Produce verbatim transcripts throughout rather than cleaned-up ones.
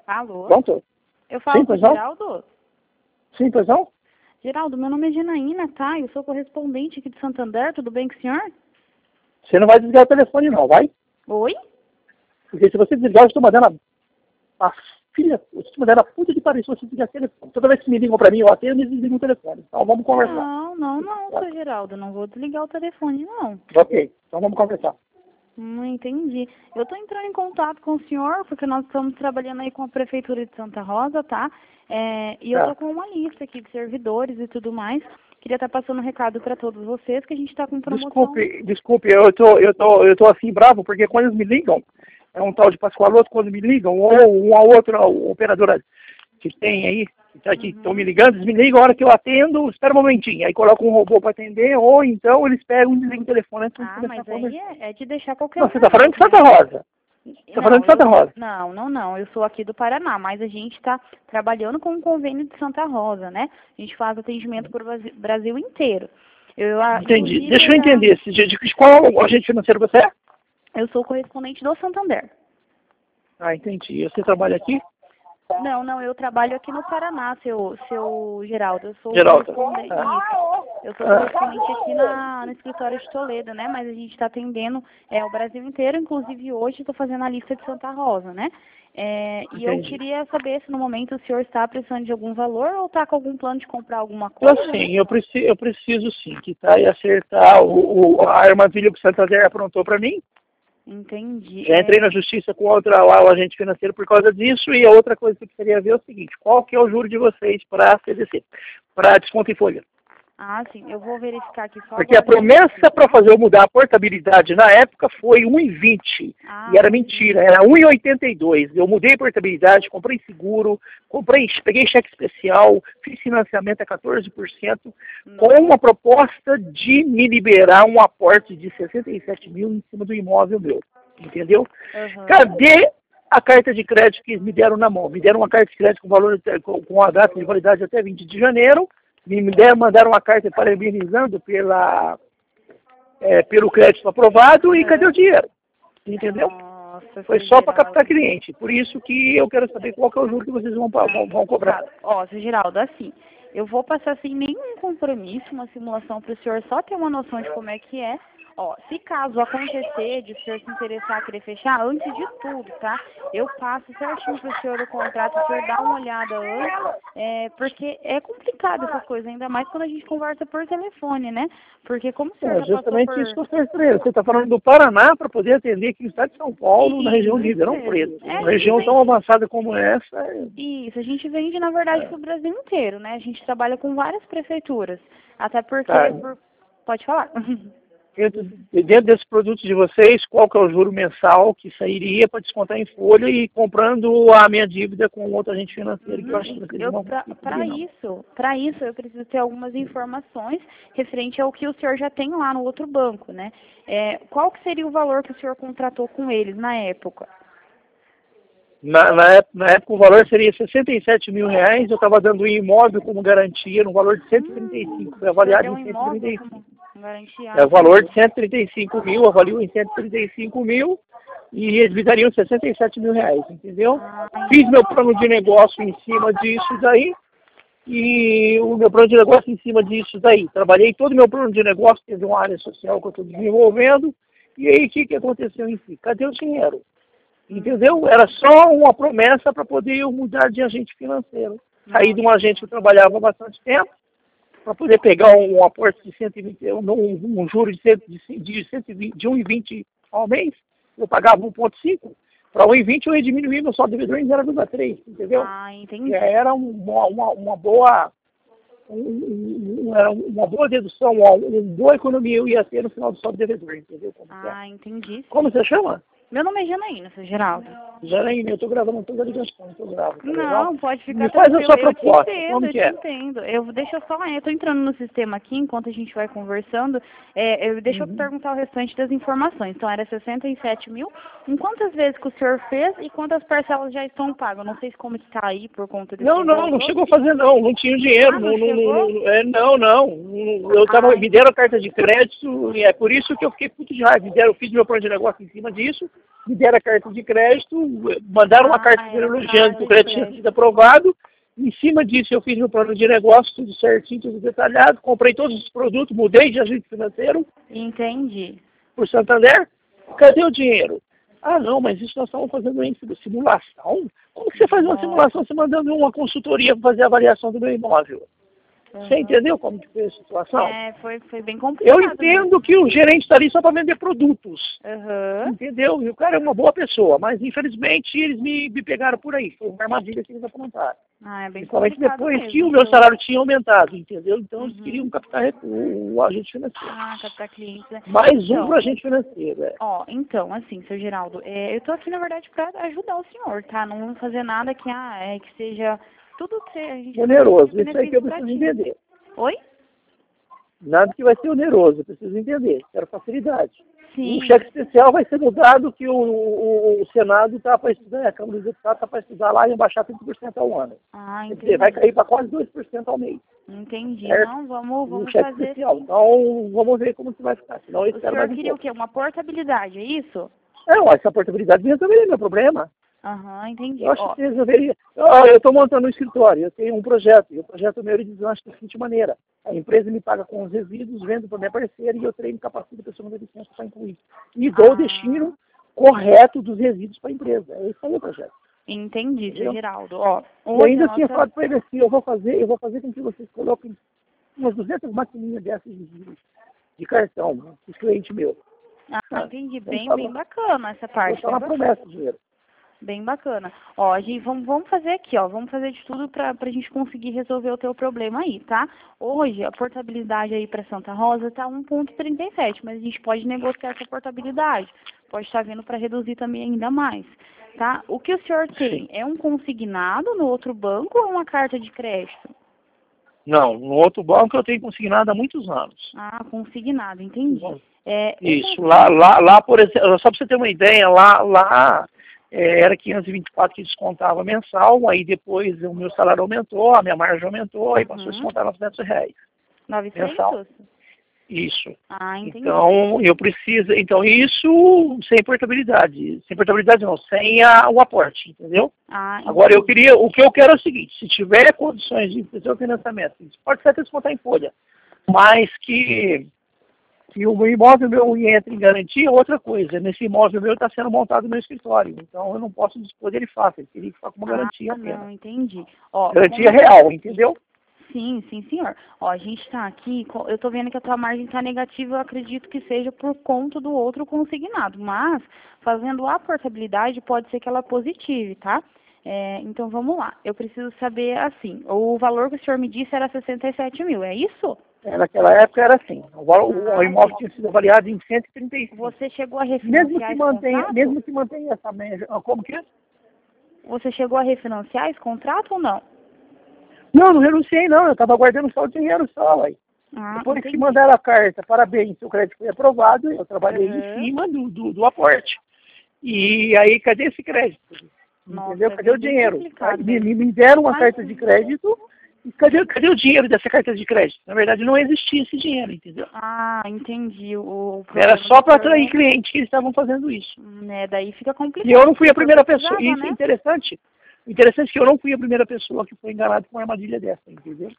Alô? Pronto? Eu falo Sim, com o pois não? Geraldo? Sim, pois não? Geraldo, meu nome é Janaína, tá? Eu sou correspondente aqui de Santander, tudo bem com o senhor? Você não vai desligar o telefone não, vai? Oi? Porque se você desligar, eu estou mandando a, a filha, eu estou mandando a puta de Paris se você desligar o telefone. Toda vez que me ligam pra mim, eu atendo e desligo o telefone. Então vamos conversar. Não, não, não, seu Geraldo, não vou desligar o telefone, não. Ok, então vamos conversar. Não entendi. Eu tô entrando em contato com o senhor, porque nós estamos trabalhando aí com a Prefeitura de Santa Rosa, tá? É, e eu Tá. tô com uma lista aqui de servidores e tudo mais. Queria estar passando um recado para todos vocês que a gente está com promoção. Desculpe, desculpe, eu tô, eu tô, eu tô assim bravo, porque quando eles me ligam, é um tal de Pascoaloto, quando me ligam, ou uma outra operadora que tem aí, que tá aqui, estão Uhum. me ligando, eles me ligam, a hora que eu atendo, espera um momentinho, aí coloca um robô para atender, ou então eles pegam e desligam o telefone antes de Ah, começar a mas conversar. aí é, é de deixar qualquer Não, um você tá falando de feliz, Santa né? Rosa. Você tá falando Não, de Santa eu, Rosa. não, não, não. Eu sou aqui do Paraná, mas a gente está trabalhando com o convênio de Santa Rosa, né? A gente faz atendimento para o Brasil, Brasil inteiro. Eu, ah, Entendi. inclusive, Deixa eu já, entender, esse dia de qual agente financeiro você é? eu sou correspondente do Santander. Ah, entendi. Você trabalha aqui? Não, não, eu trabalho aqui no Paraná, seu, seu Geraldo. Eu sou Geraldo. correspondente. Ah. Isso. Eu sou Ah. correspondente aqui na, no escritório de Toledo, né? Mas a gente está atendendo é, o Brasil inteiro, inclusive hoje estou fazendo a lista de Santa Rosa, né? É, e eu Entendi. queria saber se no momento o senhor está precisando de algum valor ou está com algum plano de comprar alguma Então, coisa, né? sim, eu preciso, eu preciso sim, quitar e acertar o, o, a armadilha que o Santander aprontou para mim. Entendi. Já entrei É, na justiça com outra lá, o agente financeiro por causa disso, e a outra coisa que eu queria ver é o seguinte, qual que é o juro de vocês para C D C, para desconto em folha? ah, sim, eu vou verificar aqui só Porque a agora. promessa para fazer eu mudar a portabilidade na época foi um e vinte. Ah, E era um e mentira, era um e oitenta e dois. Eu mudei a portabilidade, comprei seguro, comprei, peguei cheque especial, fiz financiamento a quatorze por cento, com uma proposta de me liberar um aporte de sessenta e sete mil em cima do imóvel meu. Entendeu? Uhum. Cadê a carta de crédito que eles me deram na mão? Me deram uma carta de crédito com valor com, com a data de validade até vinte de janeiro. Me deram, mandaram uma carta parabenizando pela, é, pelo crédito aprovado e cadê o dinheiro? Entendeu? Nossa, Foi seu só para Geraldo. captar cliente. Por isso que eu quero saber qual que é o juro que vocês vão, vão, vão cobrar. Ó, seu Geraldo, assim, eu vou passar sem nenhum compromisso, uma simulação para o senhor só ter uma noção de como é que é. Ó, se caso acontecer de o senhor se interessar, querer fechar, antes de tudo, tá? Eu passo certinho pro senhor o contrato, o senhor dá uma olhada antes, é, porque é complicado essas coisas, ainda mais quando a gente conversa por telefone, né? Porque como o senhor É já passou justamente por... isso que eu estou estranhando. Você está falando do Paraná para poder atender aqui no estado de São Paulo, na região de Isso Ribeirão mesmo. Preto. É, a Uma gente região tão vende... avançada como essa. é- Isso, a gente vende, na verdade, é, pro Brasil inteiro, né? A gente trabalha com várias prefeituras. Até porque... tá. por- Pode falar. Dentro, dentro desses produtos de vocês, qual que é o juro mensal que sairia para descontar em folha e comprando a minha dívida com outro agente financeiro, que eu acho que vocês Eu, não vão pra, conseguir pra cobrir, não. isso, para isso eu preciso ter algumas informações referente ao que o senhor já tem lá no outro banco, né? É, qual que seria o valor que o senhor contratou com eles na época? Na, na, ép- na época o valor seria sessenta e sete mil reais, eu estava dando um imóvel como garantia no valor de cento e trinta e cinco, foi O senhor avaliado deu um em cento e trinta imóvel e como cinco. garantia? É o valor de cento e trinta e cinco mil, avalio em cento e trinta e cinco mil e eles me dariam sessenta e sete mil reais, entendeu? Fiz meu plano de negócio em cima disso daí e o meu plano de negócio em cima disso daí. Trabalhei todo o meu plano de negócio, teve uma área social que eu estou desenvolvendo e aí o que, que aconteceu em si? Cadê o dinheiro? Entendeu? Era só uma promessa para poder eu mudar de agente financeiro. Sair de um agente que eu trabalhava há bastante tempo, para poder pegar um, um aporte de cento e vinte, um, um, um juro de, cento, de, de, cento e vinte, de um e vinte ao mês, eu pagava um vírgula cinco. Para um e vinte eu ia diminuir meu saldo devedor em zero vírgula três, entendeu? Ah, entendi. E era uma, uma, uma boa um, um, era uma boa dedução, uma, uma boa economia eu ia ter no final do saldo devedor, entendeu? Como, Ah, entendi. Como você chama? Meu nome é Janaína, seu Geraldo. Janaína, eu estou gravando toda a ligação, estou gravando. Tá legal? Não, pode ficar Me faz a tranquilo. sua Eu te proposta, entendo, como eu que te é? entendo. Eu, deixa eu só, eu tô entrando no sistema aqui, enquanto a gente vai conversando, é, eu, deixa Uhum. eu perguntar o restante das informações. Então, era sessenta e sete mil. Em quantas vezes que o senhor fez e quantas parcelas já estão pagas? Eu não sei se como está aí por conta desse Não, não, não imposto. chegou a fazer não, não tinha dinheiro, Ah, não, não não, chegou? não, não, é, não, não, eu tava, Ai. me deram a carta de crédito e é por isso que eu fiquei puto de raiva, me deram, eu fiz meu plano de negócio em cima disso, me deram a carta de crédito, mandaram uma Ah, carta era elogiando que o carta de crédito tinha crédito. sido aprovado. Em cima disso, eu fiz meu plano de negócio, tudo certinho, tudo detalhado, comprei todos os produtos, mudei de agente financeiro Entendi. por Santander. Cadê o dinheiro? Ah, não, mas isso nós estamos fazendo em simulação? Como que você faz uma Nossa. simulação se mandando uma consultoria para fazer a avaliação do meu imóvel? Você Uhum. entendeu como que foi a situação? É, foi, foi bem complicado. Eu entendo que o gerente está ali só para vender produtos. Uhum. Entendeu? E o cara é uma boa pessoa, mas infelizmente eles me, me pegaram por aí. Foi uma armadilha que eles aprontaram. Ah, é bem Principalmente complicado depois mesmo. que o meu salário tinha aumentado, entendeu? Então eles Uhum. queriam captar o, o agente financeiro. Ah, captar clientes, né? Mais Então, um para o agente financeiro. É. Ó, então, assim, seu Geraldo, é, eu tô aqui, na verdade, pra ajudar o senhor, tá? Não vamos fazer nada que, ah, é, que seja tudo que a gente... Oneroso, isso aí que eu benefício pra preciso ti. entender. Oi? Nada que vai ser oneroso, eu preciso entender. Quero facilidade. Sim. O cheque especial vai ser mudado que o, o, o Senado está para estudar, a Câmara dos Deputados está para estudar lá e baixar trinta por cento ao ano. Ah, Quer entendi. dizer, vai cair para quase dois por cento ao mês. Entendi. Certo? Não, vamos, O vamos cheque fazer especial. sim. Então, vamos ver como que vai ficar. Senão eu O espero senhor mais um queria o pouco. quê? Uma portabilidade, é isso? É, ó, essa portabilidade resolveria meu problema. Aham, entendi. Eu acho Ó, que resolveria. Ó, eu estou montando um escritório, eu tenho um projeto, e o projeto meu ele deslancha da seguinte maneira. A empresa me paga com os resíduos, vendo para minha parceira e eu treino e capacito a pessoa na licença para incluir. E dou Ah. o destino correto dos resíduos para a empresa. É isso aí o projeto. entendi, seu Entendeu? Geraldo. Ó, E hoje ainda a assim eu nossa... falo para ele assim, eu vou fazer, eu vou fazer com que vocês coloquem umas duzentas maquininhas dessas de, de cartão, né, os clientes meus. Ah, Ah, entendi. ele Bem, falou, bem bacana essa vou parte. só na Bem bacana. promessa do dinheiro. Bem bacana. Ó, a gente, vamos, vamos fazer aqui, ó. Vamos fazer de tudo pra, pra gente conseguir resolver o teu problema aí, tá? Hoje, a portabilidade aí pra Santa Rosa tá um ponto trinta e sete, mas a gente pode negociar essa portabilidade. Pode estar vindo para reduzir também ainda mais, tá? O que o senhor tem? É um consignado no outro banco ou é uma carta de crédito? Não, no outro banco eu tenho consignado há muitos anos. Ah, consignado, entendi. É, o Isso, lá, lá, lá, por exemplo, só para você ter uma ideia, lá, lá é, era quinhentos e vinte e quatro que descontava mensal, aí depois o meu salário aumentou, a minha margem aumentou, aí passou a Uhum. descontar novecentos reais. novecentos? Mensal. Isso. Ah, entendi. Então, eu preciso, então isso sem portabilidade, sem portabilidade não, sem a, o aporte, entendeu? Ah, Agora, eu entendi. queria, o que eu quero é o seguinte, se tiver condições de fazer o financiamento, pode ser até descontar em folha, mas que, que o imóvel meu entre em garantia é outra coisa. Nesse imóvel meu está sendo montado no meu escritório, então eu não posso dispor dele fácil, ele teria que ficar com uma garantia Ah, apenas. não, entendi. Ó, Garantia como- real, entendeu? Sim, sim, senhor. Ó, a gente está aqui, co- eu estou vendo que a tua margem está negativa, eu acredito que seja por conta do outro consignado, mas fazendo a portabilidade pode ser que ela positive, tá? É, então vamos lá, eu preciso saber assim, o valor que o senhor me disse era sessenta e sete mil, é isso? É, naquela época era assim, o, val- o- o Ah, imóvel tinha sido avaliado em cento e trinta e cinco. Você chegou a Mesmo refinanciar que esse mantenha, contrato? mesmo que mantenha essa média, ah, como que é? Você chegou a refinanciar esse contrato ou não? Não, não renunciei não, eu estava guardando só o dinheiro só, aí. Ah, Depois entendi. que mandaram a carta, parabéns, seu crédito foi aprovado, eu trabalhei Uhum. em cima do, do, do aporte. E aí, cadê esse crédito? Nossa, Entendeu? é Cadê o bem dinheiro? complicado Me, mesmo. me deram uma Mas- carta de crédito, e cadê, cadê o dinheiro dessa carta de crédito? Na verdade, não existia esse dinheiro, entendeu? Ah, entendi. O, o Era problema só do para senhor atrair é- cliente que eles estavam fazendo isso. Né, daí fica complicado. E eu não fui a porque primeira precisava, pessoa. Isso é né? interessante. Interessante que eu não fui a primeira pessoa que foi enganada com uma armadilha dessa, entendeu?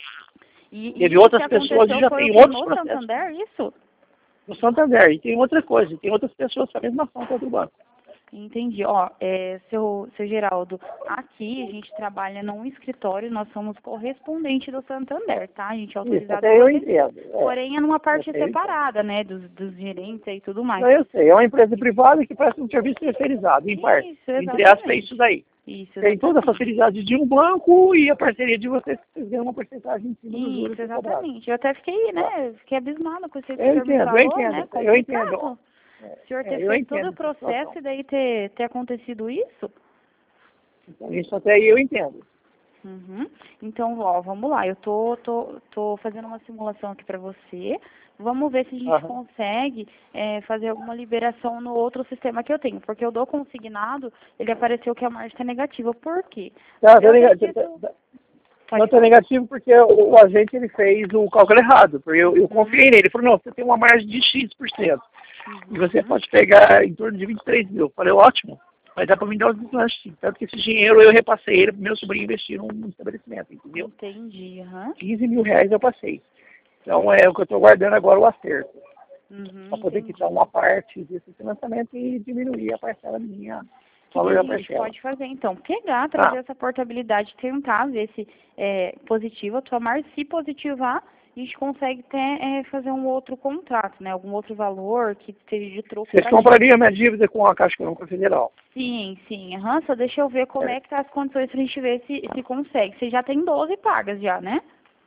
E, Teve e outras o que pessoas e aconteceu já foi tem o quê? outros No processos. Santander, isso? No Santander. E tem outra coisa, tem outras pessoas com a mesma ação contra o banco. Entendi. Ó, é, seu, seu Geraldo, aqui a gente trabalha num escritório, nós somos correspondente do Santander, tá? A gente é Isso, autorizado até eu por entendo. É. porém é numa parte Até eu separada, né, dos, dos gerentes e tudo mais. Não, eu sei, é uma empresa privada que presta um serviço terceirizado, em parte. Isso, Entre aspas, é exatamente. isso daí. Isso, Tem toda a exatamente. facilidade de um banco e a parceria de vocês, que vocês ganham uma porcentagem em cima dos juros Isso, que é cobrado. exatamente. Eu até fiquei, né, fiquei abismada com isso aí que o Eu senhor me entendo, falou, eu entendo, né, eu entendo. complicado. O senhor É, ter eu feito todo entendo o essa processo situação. e daí ter, ter acontecido isso? Então, isso até aí eu entendo. Uhum. Então, ó, vamos lá. Eu tô, tô, tô fazendo uma simulação aqui para você. Vamos ver se a gente Aham. consegue é, fazer alguma liberação no outro sistema que eu tenho. Porque eu dou consignado, ele apareceu que a margem está negativa. Por quê? Tá, Eu tá negativo, acredito- tá- tá- Pode não tá falar. negativo porque o, o agente ele fez o cálculo errado. Porque eu, eu confiei nele. Ele falou, não, você tem uma margem de X por cento. E você pode pegar em torno de vinte e três mil. Falei, ótimo, vai dar para me dar os implantes. Tanto que esse dinheiro eu repassei ele para meu sobrinho investir num estabelecimento, entendeu? Entendi, aham. Uhum. quinze mil reais eu passei. Então é o que eu estou guardando agora, o acerto. Uhum, para poder entendi. quitar uma parte desse financiamento e diminuir a parcela minha, o O valor que a da gente parcela. pode fazer, então? Pegar, trazer Ah, essa portabilidade, tentar ver se é positivo, tomar, se positivar, a gente consegue até é, fazer um outro contrato, né? Algum outro valor que esteja de troco vocês pra gente. comprariam minha dívida com a Caixa Econômica Federal? Sim, sim. Aham, só deixa eu ver como É. é que tá as condições pra gente ver se, se consegue. Você já tem doze pagas já, né?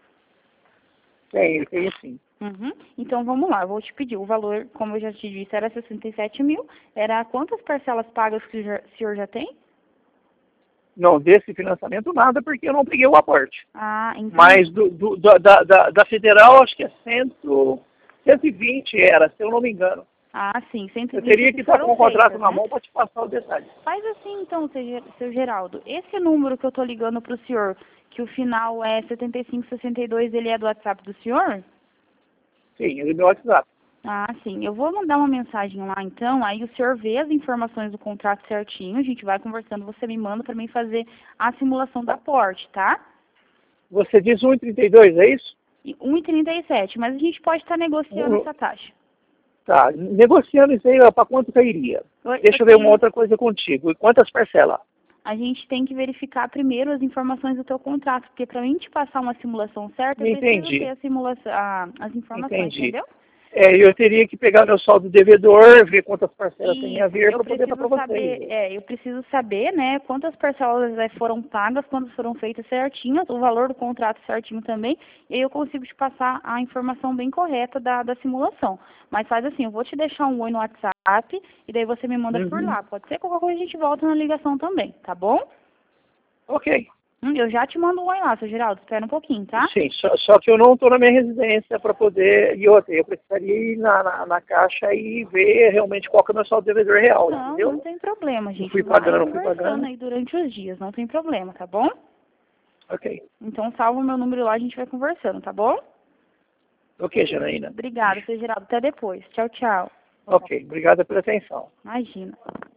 Tem, tem sim. Uhum. Então vamos lá, eu vou te pedir. O valor, como eu já te disse, era sessenta e sete mil. Era quantas parcelas pagas que o já- o senhor já tem? Não, desse financiamento nada, porque eu não peguei o aporte. Ah, entendi. Mas do, do, da, da, da, da Federal, acho que é cento, cento e vinte era, se eu não me engano. Ah, sim, cento e Eu vinte teria que estar foram com o contrato feitas, na né? mão para te passar o detalhe. Faz assim então, seu Ge- seu Geraldo. Esse número que eu tô ligando pro senhor, que o final é setenta e cinco sessenta e dois, ele é do WhatsApp do senhor? Sim, ele é meu WhatsApp. Ah, sim. Eu vou mandar uma mensagem lá então, aí o senhor vê as informações do contrato certinho, a gente vai conversando, você me manda para mim fazer a simulação da porte, tá? Você diz um e trinta e dois, é isso? E um e trinta e sete, mas a gente pode estar negociando Um- essa taxa. Tá, negociando isso aí, para quanto cairia? Oi, Deixa eu ver uma assim, outra coisa contigo. E quantas parcelas? a gente tem que verificar primeiro as informações do teu contrato, porque para mim te passar uma simulação certa, eu preciso Entendi. ter a simulação, a- as informações, Entendi. entendeu? É, eu teria que pegar meu saldo devedor, ver quantas parcelas tem a Isso, ver eu para poder dar para preciso saber, vocês. é, eu preciso saber, né, quantas parcelas eh, foram pagas, quantas foram feitas certinhas, o valor do contrato certinho também, e aí eu consigo te passar a informação bem correta da, da simulação. Mas faz assim, eu vou te deixar um oi no WhatsApp, e daí você me manda por Uhum. lá. Pode ser qualquer coisa a gente volta na ligação também, tá bom? Ok. Hum, eu já te mando um oi lá, seu Geraldo, espera um pouquinho, tá? Sim, só, só que eu não estou na minha residência para poder. E outra, eu precisaria ir na, na, na caixa e ver realmente qual que é o meu saldo devedor real, Não, entendeu? não tem problema, Eu gente. fui Vai pagando, fui conversando pagando. aí durante os dias, não tem problema, tá bom? Ok. Então salva o meu número lá, a gente vai conversando, tá bom? Ok, Janaína. Obrigada, seu Geraldo. Até depois. Tchau, tchau. Ok, obrigada pela atenção. Imagina.